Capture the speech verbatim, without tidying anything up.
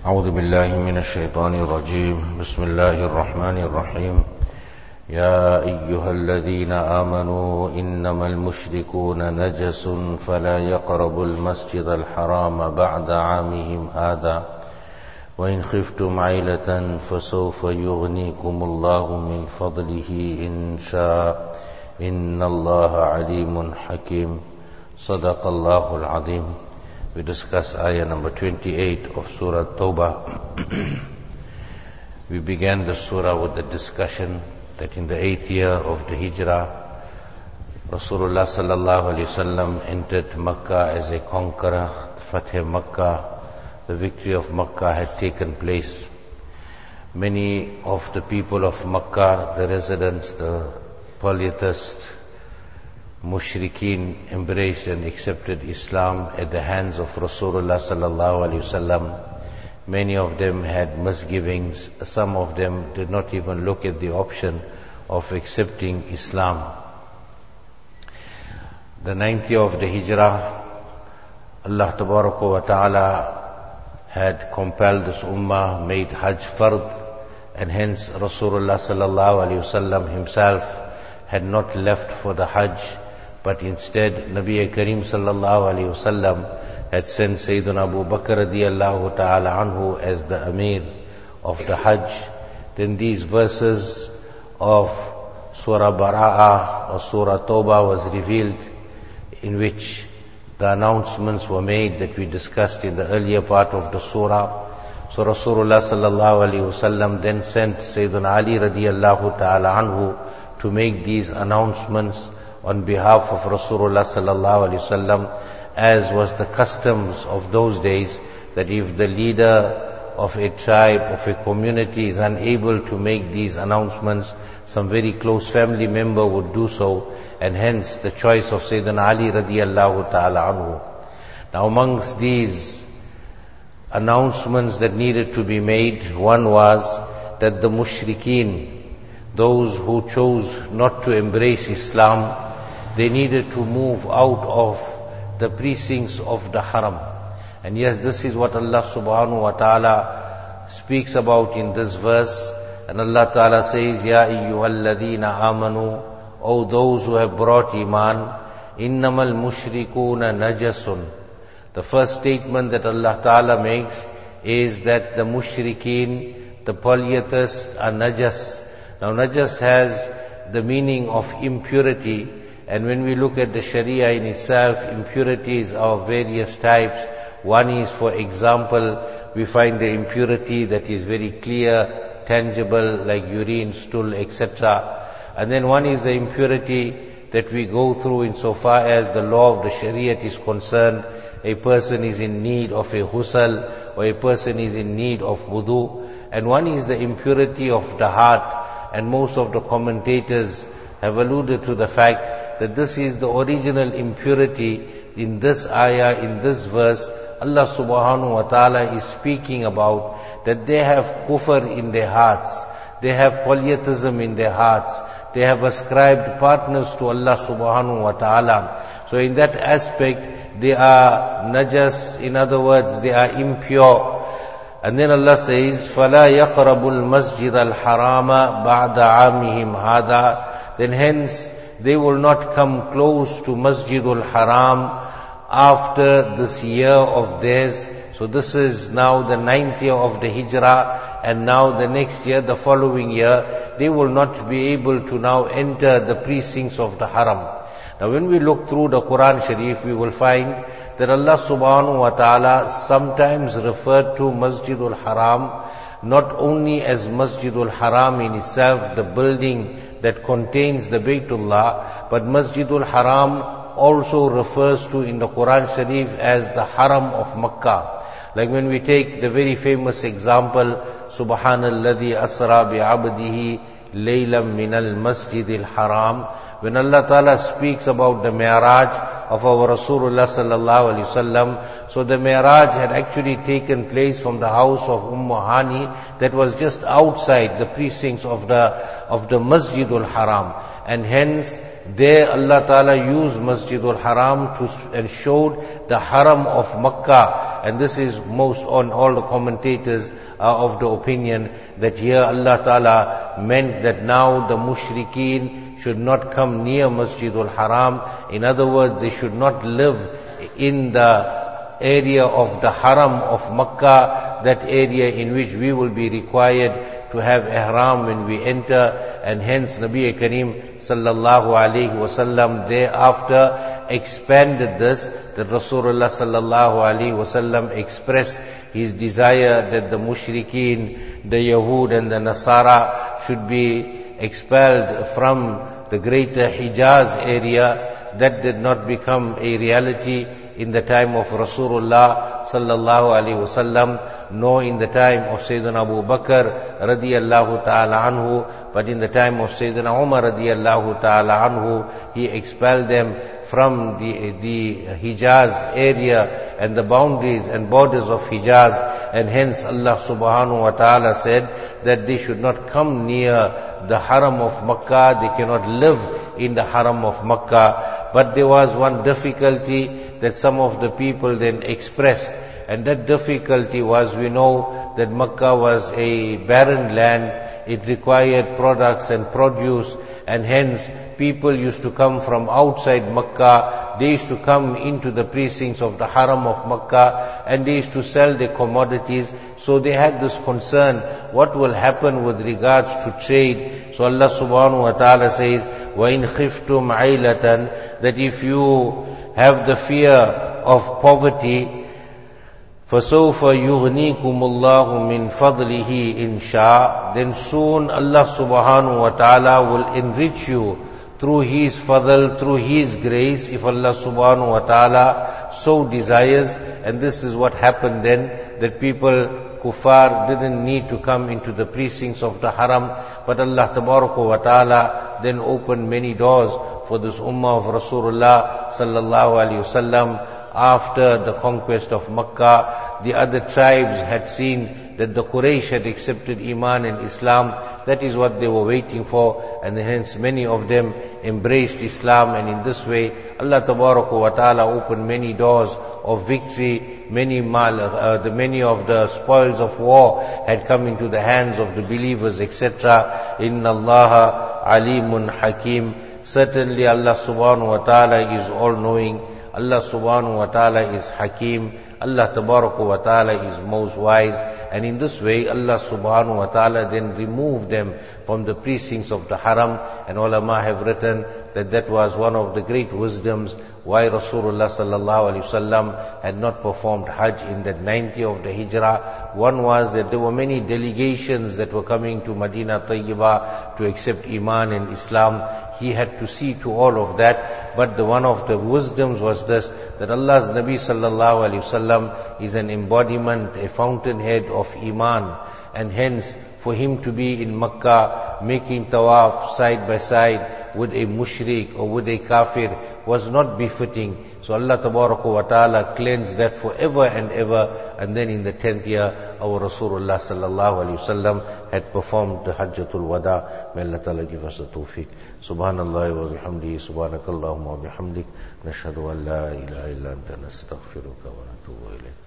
أعوذ بالله من الشيطان الرجيم بسم الله الرحمن الرحيم يا أيها الذين آمنوا إنما المشركون نجس فلا يقربوا المسجد الحرام بعد عامهم هذا وإن خفتم عيلة فسوف يغنيكم الله من فضله إن شاء إن الله عليم حكيم صدق الله العظيم. We discuss ayah number twenty-eight of Surah Tawbah. We began the surah with the discussion that in the eighth year of the Hijrah, Rasulullah sallallahu alaihi wasallam entered Makkah as a conqueror. Fatih Makkah, the victory of Makkah had taken place. Many of the people of Makkah, the residents, the polytheists, mushrikeen, embraced and accepted Islam at the hands of Rasulullah sallallahu alaihi wasallam. Many of them had misgivings. Some of them did not even look at the option of accepting Islam. The ninth year of the Hijrah, Allah Tabaraka wa Ta'ala had compelled this ummah, made Hajj fard, and hence Rasulullah sallallahu alaihi wasallam himself had not left for the Hajj, but instead Nabi Kareem sallallahu alaihi wasallam had sent Sayyidina Abu Bakr radiyallahu ta'ala anhu as the Amir of the Hajj. Then these verses of Surah Bara'ah or Surah Tawbah was revealed, in which the announcements were made that we discussed in the earlier part of the surah. So Rasulullah sallallahu alaihi wasallam then sent Sayyidina Ali radiyallahu ta'ala anhu to make these announcements on behalf of Rasulullah sallallahu alaihi wasallam, as was the customs of those days, that if the leader of a tribe, of a community is unable to make these announcements, some very close family member would do so, and hence the choice of Sayyidina Ali radiyallahu ta'ala anhu. Now amongst these announcements that needed to be made, one was that the mushrikeen, those who chose not to embrace Islam, they needed to move out of the precincts of the haram. And yes, this is what Allah subhanahu wa ta'ala speaks about in this verse. And Allah ta'ala says, Ya ayyuhalladhina amanu, O those who have brought iman, innamal mushrikuna najasun. The first statement that Allah ta'ala makes is that the mushrikeen, the polytheists, are najas. Now najas has the meaning of impurity. And when we look at the Sharia in itself, impurities are of various types. One is, for example, we find the impurity that is very clear, tangible, like urine, stool, et cetera. And then one is the impurity that we go through insofar as the law of the Sharia is concerned. A person is in need of a ghusl, or a person is in need of wudu. And one is the impurity of the heart. And most of the commentators have alluded to the fact that this is the original impurity. In this ayah, in this verse, Allah subhanahu wa ta'ala is speaking about that they have kufr in their hearts, they have polytheism in their hearts, they have ascribed partners to Allah subhanahu wa ta'ala. So in that aspect, they are najas, in other words, they are impure. And then Allah says, فَلَا يَقْرَبُ الْمَسْجِدَ الْحَرَامَ بَعْدَ عَامِهِمْ هَذَا. Then hence, they will not come close to Masjidul Haram after this year of theirs. So this is now the ninth year of the Hijrah, and now the next year, the following year, they will not be able to now enter the precincts of the Haram. Now when we look through the Quran Sharif, we will find that Allah subhanahu wa ta'ala sometimes referred to Masjidul Haram not only as Masjidul Haram in itself, the building that contains the Baytullah, but Masjidul Haram also refers to in the Quran Sharif as the Haram of Makkah. Like when we take the very famous example, Subhanalladhi asra bi'abdihi laylam minal masjidil haram. When Allah Ta'ala speaks about the Mi'raj of our Rasulullah sallallahu alaihi wasallam, so the Mi'raj had actually taken place from the house of Umm Hani that was just outside the precincts of the of the Masjidul Haram. And hence, there Allah Ta'ala used Masjidul Haram to, and showed the Haram of Makkah. And this is most on all the commentators are of the opinion that here Allah Ta'ala meant that now the mushrikeen should not come near Masjidul Haram. In other words, they should not live in the area of the Haram of Makkah, that area in which we will be required to have ihram when we enter. And hence Nabi Kareem sallallahu alayhi wasallam thereafter expanded this, that Rasulullah sallallahu alayhi wasallam expressed his desire that the mushrikeen, the Yahud and the Nasara should be expelled from the greater Hijaz area. That did not become a reality in the time of Rasulullah sallallahu alaihi wasallam, nor in the time of Sayyidina Abu Bakr radiyallahu ta'ala anhu, but in the time of Sayyidina Umar radiyallahu ta'ala anhu, he expelled them from the, the Hijaz area and the boundaries and borders of Hijaz. And hence Allah subhanahu wa ta'ala said that they should not come near the Haram of Makkah, they cannot live in the Haram of Makkah. But there was one difficulty that some of the people then expressed, and that difficulty was, we know that Makkah was a barren land, it required products and produce, and hence people used to come from outside Makkah, they used to come into the precincts of the Haram of Makkah, and they used to sell their commodities. So they had this concern, what will happen with regards to trade? So Allah subhanahu wa ta'ala says, وَإِنْ خِفْتُمْ عَيْلَةً, that if you have the fear of poverty, فَسَوْفَ يُغْنِيكُمُ اللَّهُ مِنْ فَضْلِهِ إِنْ شَاءَ, then soon Allah subhanahu wa ta'ala will enrich you through His fadl, through His grace, if Allah subhanahu wa ta'ala so desires. And this is what happened then, that people, kuffar, didn't need to come into the precincts of the Haram, but Allah tabaraka wa ta'ala then opened many doors for this ummah of Rasulullah sallallahu alaihi wasallam. After the conquest of Makkah, the other tribes had seen that the Quraysh had accepted Iman and Islam. That is what they were waiting for, and hence many of them embraced Islam. And in this way, Allah Tabaraka wa Ta'ala opened many doors of victory. Many mal, uh, the many of the spoils of war had come into the hands of the believers, et cetera. Inna Allaha alimun hakim. Certainly Allah Subhanahu wa Ta'ala is all-knowing. Allah subhanahu wa ta'ala is Hakim. Allah tabaraka wa ta'ala is most wise. And in this way, Allah subhanahu wa ta'ala then removed them from the precincts of the Haram. And ulama have written that that was one of the great wisdoms why Rasulullah sallallahu alaihi wasallam had not performed Hajj in that ninth year of the Hijrah. One was that there were many delegations that were coming to Medina Tayyibah to accept Iman and Islam. He had to see to all of that. But the one of the wisdoms was this, that Allah's Nabi sallallahu alaihi wasallam is an embodiment, a fountainhead of Iman. And hence, for him to be in Makkah, making tawaf side by side with a mushrik or with a kafir was not befitting. So Allah Tabaraka wa Ta'ala cleansed that forever and ever. And then in the tenth year, our Rasulullah sallallahu alaihi wasallam had performed the Hajjatul Wada. May Allah Ta'ala give us the tawfiq. Subhanallah wa bihamdihi, subhanakallahumma wa bihamdik, nashhadu an la ilaha illa anta nastaghfiruka wa natubu ilayk.